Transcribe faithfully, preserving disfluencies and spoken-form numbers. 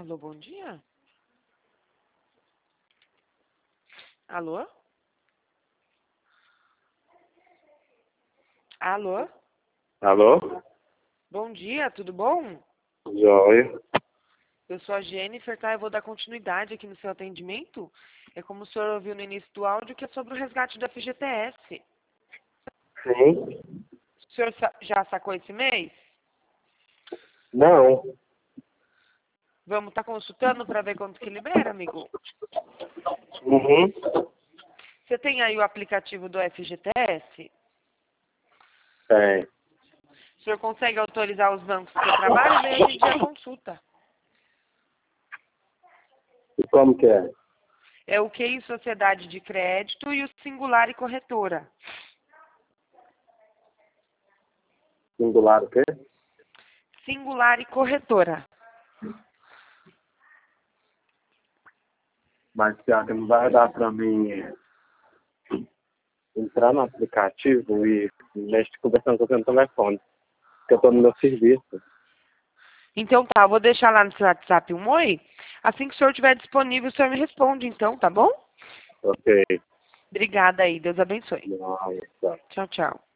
Alô, bom dia? Alô? Alô? Alô? Bom dia, tudo bom? Joia. Eu sou a Jennifer, tá? Eu vou dar continuidade aqui no seu atendimento. É como o senhor ouviu no início do áudio, que é sobre o resgate do F G T S. Sim. O senhor sa- já sacou esse mês? Não. Vamos estar consultando para ver quanto que libera, amigo? Uhum. Você tem aí o aplicativo do F G T S? Tem. O senhor consegue autorizar os bancos que você trabalha? Daí a gente já consulta. E como que é? É o Q I Sociedade de Crédito e o Singular e Corretora. Singular o quê? Singular e Corretora. Mas pior que não vai dar pra mim entrar no aplicativo e mexer conversando com você no telefone. Porque eu tô no meu serviço. Então tá, eu vou deixar lá no seu WhatsApp um oi. Assim que o senhor estiver disponível, o senhor me responde então, tá bom? Ok. Obrigada aí, Deus abençoe. Nossa. Tchau, tchau.